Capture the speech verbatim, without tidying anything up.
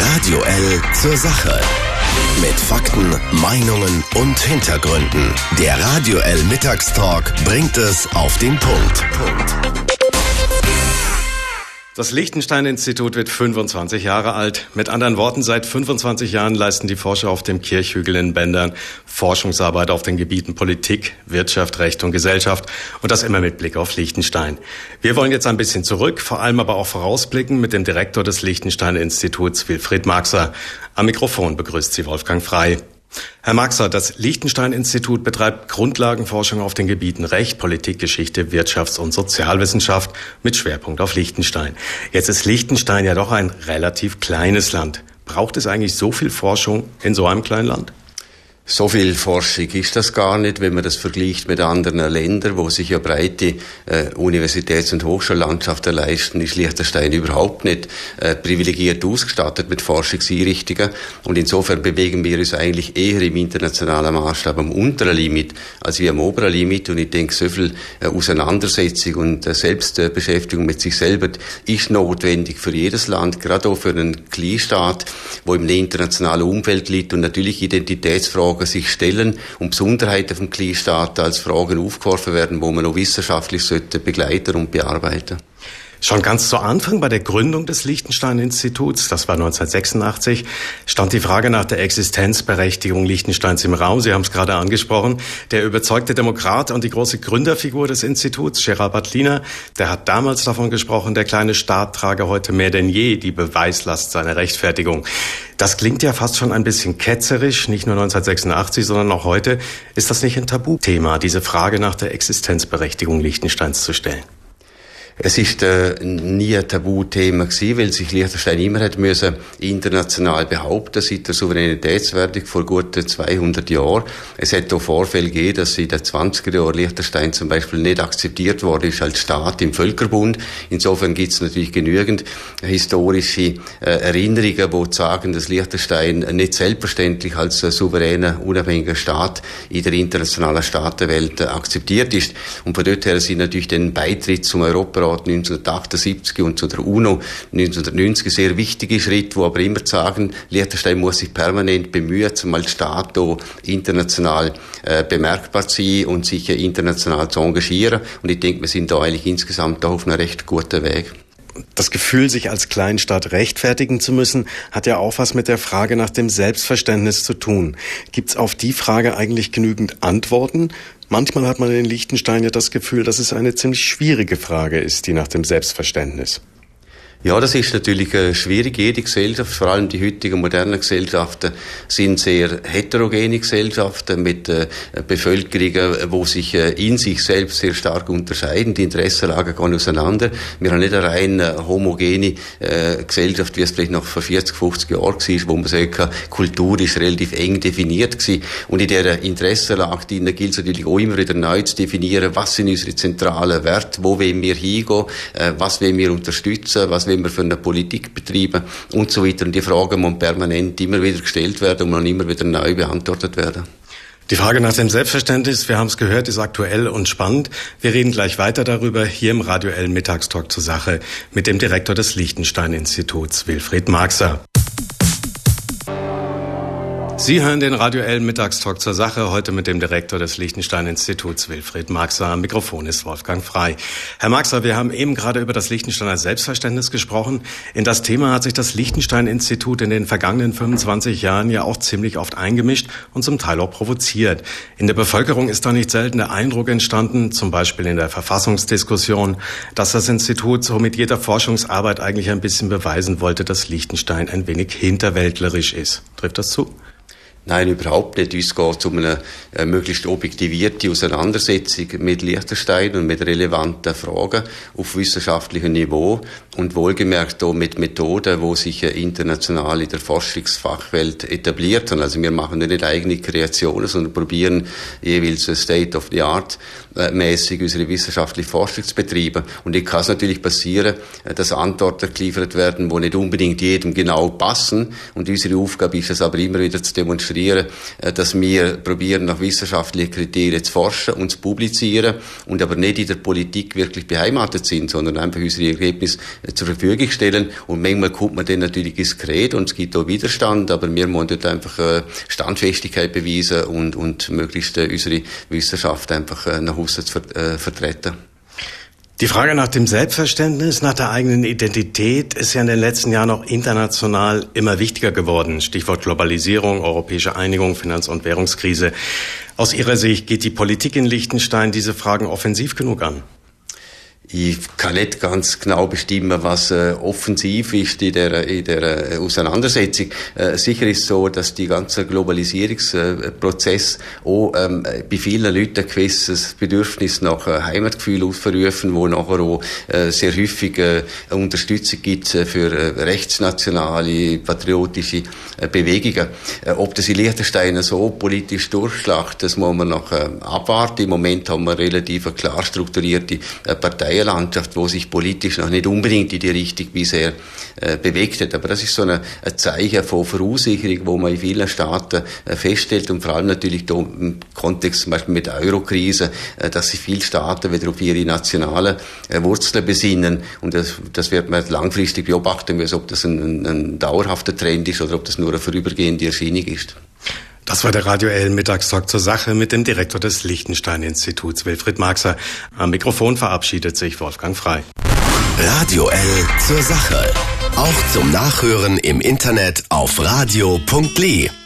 Radio L zur Sache. Mit Fakten, Meinungen und Hintergründen. Der Radio L Mittagstalk bringt es auf den Punkt. Das Liechtenstein-Institut wird fünfundzwanzig Jahre alt. Mit anderen Worten, seit fünfundzwanzig Jahren leisten die Forscher auf dem Kirchhügel in Bendern Forschungsarbeit auf den Gebieten Politik, Wirtschaft, Recht und Gesellschaft. Und das immer mit Blick auf Liechtenstein. Wir wollen jetzt ein bisschen zurück, vor allem aber auch vorausblicken mit dem Direktor des Liechtenstein-Instituts, Wilfried Marxer. Am Mikrofon begrüßt Sie Wolfgang Frey. Herr Marxer, das Liechtenstein-Institut betreibt Grundlagenforschung auf den Gebieten Recht, Politik, Geschichte, Wirtschafts- und Sozialwissenschaft mit Schwerpunkt auf Liechtenstein. Jetzt ist Liechtenstein ja doch ein relativ kleines Land. Braucht es eigentlich so viel Forschung in so einem kleinen Land? So viel Forschung ist das gar nicht, wenn man das vergleicht mit anderen Ländern, wo sich ja breite äh, Universitäts- und Hochschullandschaften leisten, ist Liechtenstein überhaupt nicht äh, privilegiert ausgestattet mit Forschungseinrichtungen. Und insofern bewegen wir uns eigentlich eher im internationalen Maßstab am unteren Limit als wie am oberen Limit. Und ich denke, so viel äh, Auseinandersetzung und äh, Selbstbeschäftigung mit sich selber ist notwendig für jedes Land, gerade auch für einen Kleinstaat, wo im internationalen Umfeld liegt und natürlich Identitätsfragen sich stellen und Besonderheiten vom Kleinstaat als Fragen aufgeworfen werden, wo man auch wissenschaftlich sollte begleiten und bearbeiten. Schon ganz zu Anfang bei der Gründung des Liechtenstein-Instituts, das war neunzehnhundertsechsundachtzig, stand die Frage nach der Existenzberechtigung Liechtensteins im Raum. Sie haben es gerade angesprochen. Der überzeugte Demokrat und die große Gründerfigur des Instituts, Gerard Batliner, der hat damals davon gesprochen, der kleine Staat trage heute mehr denn je die Beweislast seiner Rechtfertigung. Das klingt ja fast schon ein bisschen ketzerisch, nicht nur neunzehnhundertsechsundachtzig, sondern auch heute. Ist das nicht ein Tabuthema, diese Frage nach der Existenzberechtigung Liechtensteins zu stellen? Es ist äh, nie ein Tabuthema gewesen, weil sich Liechtenstein immer hat müssen international behaupten seit der Souveränitätswerdung vor gut zweihundert Jahren. Es hat auch Vorfälle gegeben, dass in den zwanziger Jahren Liechtenstein zum Beispiel nicht akzeptiert worden ist als Staat im Völkerbund. Insofern gibt es natürlich genügend historische äh, Erinnerungen, die sagen, dass Liechtenstein nicht selbstverständlich als äh, souveräner, unabhängiger Staat in der internationalen Staatenwelt äh, akzeptiert ist. Und von dort her sind natürlich den Beitritt zum Europa neunzehnhundertachtundsiebzig und zu der UNO neunzehnhundertneunzig sehr wichtige Schritte, wo aber immer sagen, Liechtenstein muss sich permanent bemühen, um als Staat auch international äh, bemerkbar zu sein und sich äh, international zu engagieren. Und ich denke, wir sind da eigentlich insgesamt auf einem recht guten Weg. Das Gefühl, sich als Kleinstaat rechtfertigen zu müssen, hat ja auch was mit der Frage nach dem Selbstverständnis zu tun. Gibt's auf die Frage eigentlich genügend Antworten? Manchmal hat man in Liechtenstein ja das Gefühl, dass es eine ziemlich schwierige Frage ist, die nach dem Selbstverständnis. Ja, das ist natürlich äh, schwierig. Jede Gesellschaft, vor allem die heutigen modernen Gesellschaften, sind sehr heterogene Gesellschaften mit äh, Bevölkerungen, wo sich äh, in sich selbst sehr stark unterscheiden. Die Interessenlagen gehen auseinander. Wir haben nicht eine rein äh, homogene äh, Gesellschaft, wie es vielleicht noch vor vierzig, fünfzig Jahren war, wo man sagen kann, Kultur ist relativ eng definiert gewesen. Und in dieser Interessenlage gilt es natürlich auch immer wieder neu zu definieren, was sind unsere zentralen Werte, wo wollen wir hingehen, äh, was wollen wir unterstützen, was wollen wir für eine Politik betreiben und so weiter. Und die Fragen müssen permanent immer wieder gestellt werden und immer wieder neu beantwortet werden. Die Frage nach dem Selbstverständnis, wir haben es gehört, ist aktuell und spannend. Wir reden gleich weiter darüber hier im Radio L Mittagstalk zur Sache mit dem Direktor des Liechtenstein-Instituts, Wilfried Marxer. Sie hören den Radio L Mittagstalk zur Sache, heute mit dem Direktor des Liechtenstein-Instituts, Wilfried Marxer. Am Mikrofon ist Wolfgang Frey. Herr Marxer, wir haben eben gerade über das Liechtensteiner Selbstverständnis gesprochen. In das Thema hat sich das Liechtenstein-Institut in den vergangenen fünfundzwanzig Jahren ja auch ziemlich oft eingemischt und zum Teil auch provoziert. In der Bevölkerung ist da nicht selten der Eindruck entstanden, zum Beispiel in der Verfassungsdiskussion, dass das Institut so mit jeder Forschungsarbeit eigentlich ein bisschen beweisen wollte, dass Liechtenstein ein wenig hinterwäldlerisch ist. Trifft das zu? Nein, überhaupt nicht. Uns geht es um eine äh, möglichst objektivierte Auseinandersetzung mit Liechtenstein und mit relevanten Fragen auf wissenschaftlichem Niveau und wohlgemerkt auch mit Methoden, die sich äh, international in der Forschungsfachwelt etabliert haben. Also wir machen nicht eigene Kreationen, sondern probieren jeweils State of the Art äh, mäßig unsere wissenschaftliche Forschung zu betreiben. Und hier kann es natürlich passieren, äh, dass Antworten geliefert werden, die nicht unbedingt jedem genau passen. Und unsere Aufgabe ist es aber immer wieder zu demonstrieren, demonstrieren, dass wir probieren, nach wissenschaftlichen Kriterien zu forschen und zu publizieren und aber nicht in der Politik wirklich beheimatet sind, sondern einfach unsere Ergebnisse zur Verfügung stellen. Und manchmal kommt man dann natürlich diskret und es gibt auch Widerstand, aber wir müssen dort einfach Standfestigkeit beweisen und, und möglichst unsere Wissenschaft einfach nach außen zu ver- äh, vertreten. Die Frage nach dem Selbstverständnis, nach der eigenen Identität ist ja in den letzten Jahren auch international immer wichtiger geworden. Stichwort Globalisierung, europäische Einigung, Finanz- und Währungskrise. Aus Ihrer Sicht geht die Politik in Liechtenstein diese Fragen offensiv genug an? Ich kann nicht ganz genau bestimmen, was äh, offensiv ist in der, in der äh, Auseinandersetzung. Äh, sicher ist so, dass die ganze Globalisierungsprozess äh, auch ähm, bei vielen Leuten ein gewisses Bedürfnis nach äh, Heimatgefühl ausverrufen, wo nachher auch äh, sehr häufig äh, eine Unterstützung gibt äh, für äh, rechtsnationale, patriotische äh, Bewegungen. Äh, ob das in Liechtenstein so politisch durchschlagt, das muss man noch äh, abwarten. Im Moment haben wir relativ eine klar strukturierte äh, Partei Landschaft, wo sich politisch noch nicht unbedingt in die Richtung bisher äh, bewegt hat. Aber das ist so eine, ein Zeichen von Verunsicherung, wo man in vielen Staaten äh, feststellt und vor allem natürlich da im Kontext zum Beispiel mit der Eurokrise, äh, dass sich viele Staaten wieder auf ihre nationalen äh, Wurzeln besinnen und das, das wird man langfristig beobachten müssen, ob das ein, ein, ein dauerhafter Trend ist oder ob das nur eine vorübergehende Erscheinung ist. Das war der Radio L Mittagstalk zur Sache mit dem Direktor des Liechtenstein-Instituts, Wilfried Marxer. Am Mikrofon verabschiedet sich Wolfgang Frei. Radio L zur Sache. Auch zum Nachhören im Internet auf radio punkt l e.